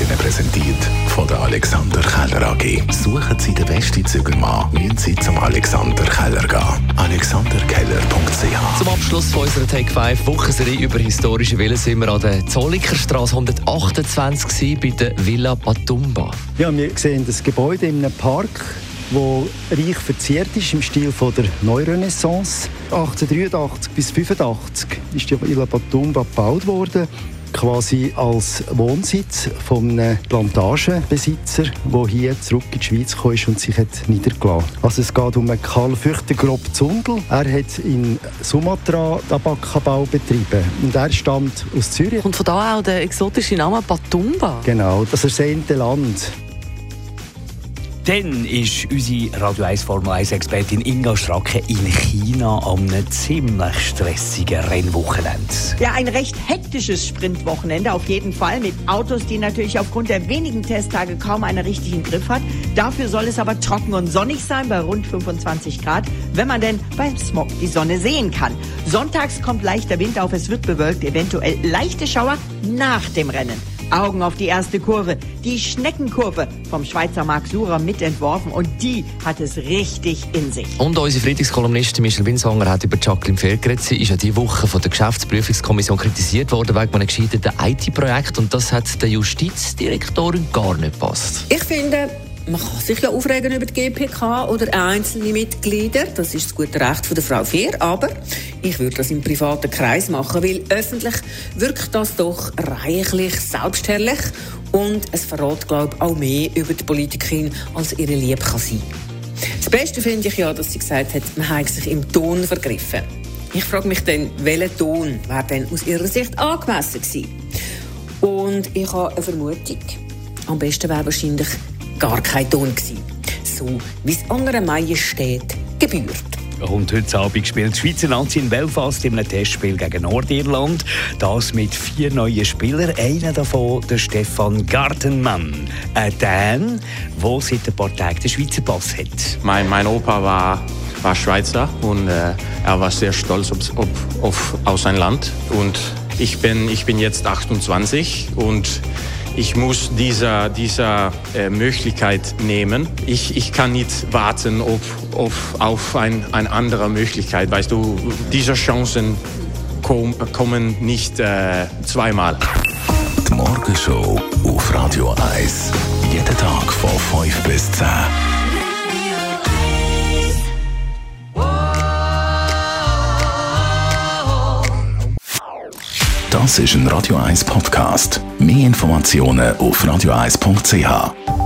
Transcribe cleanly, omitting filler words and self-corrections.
Ihnen präsentiert von der Alexander Keller AG. Suchen Sie den besten Zügelmann, müssen Sie zum Alexander Keller gehen. alexanderkeller.ch. Zum Abschluss von unserer Take 5 Wochenserie über historische Villen sind wir an der Zollikerstraße 128 bei der Villa Patumba. Ja, wir sehen das Gebäude in einem Park, wo reich verziert ist im Stil von der Neurenaissance. 1883 bis 1885 ist die Villa Patumba gebaut worden, quasi als Wohnsitz von einem Plantagenbesitzer, der hier zurück in die Schweiz gekommen ist und sich niedergelassen hat. Also es geht um einen Karl Füchtergrob Zundel. Er hat in Sumatra Tabakabau betrieben und er stammt aus Zürich. Und von da auch der exotische Name Patumba. Genau, das ersehnte Land. Dann ist unsere Radio 1 Formel 1 Expertin Inga Stracke in China an einem ziemlich stressigen Rennwochenende. Ja, ein recht hektisches Sprintwochenende auf jeden Fall mit Autos, die natürlich aufgrund der wenigen Testtage kaum einen richtigen Griff hat. Dafür soll es aber trocken und sonnig sein bei rund 25 Grad, wenn man denn beim Smog die Sonne sehen kann. Sonntags kommt leichter Wind auf, es wird bewölkt, eventuell leichte Schauer nach dem Rennen. Augen auf die erste Kurve, die Schneckenkurve vom Schweizer Marc Surer mitentworfen und die hat es richtig in sich. Und unsere Freitagskolumnistin Michelle Winsanger hat über Jacqueline Fehr geredet. Sie ist ja diese Woche von der Geschäftsprüfungskommission kritisiert worden wegen einem gescheiterten IT-Projekt und das hat der Justizdirektorin gar nicht gepasst. Ich finde, man kann sich ja aufregen über die GPK oder einzelne Mitglieder. Das ist das gute Recht von der Frau Fehr. Aber ich würde das im privaten Kreis machen, weil öffentlich wirkt das doch reichlich selbstherrlich. Und es verrät, glaube ich, auch mehr über die Politikerin, als ihre Liebe kann sein. Das Beste finde ich ja, dass sie gesagt hat, man habe sich im Ton vergriffen. Ich frage mich dann, welcher Ton wäre denn aus ihrer Sicht angemessen gewesen? Und ich habe eine Vermutung. Am besten wäre wahrscheinlich gar kein Ton gewesen. So wie es einer Majestät gebührt. Und heute Abend spielt die Schweizer Nazi in Belfast in einem Testspiel gegen Nordirland. Das mit 4 neuen Spielern. Einer davon, der Stefan Gartenmann. Ein Dän, der seit ein paar Tagen den Schweizer Pass hat. Mein Opa war Schweizer und er war sehr stolz auf sein Land. Und ich bin jetzt 28 und ich muss diese Möglichkeit nehmen. Ich kann nicht warten auf eine andere Möglichkeit. Weißt du, diese Chancen kommen nicht zweimal. Die Morgenshow auf Radio 1. Jeden Tag von 5 bis 10. Das ist ein Radio 1 Podcast. Mehr Informationen auf radio1.ch.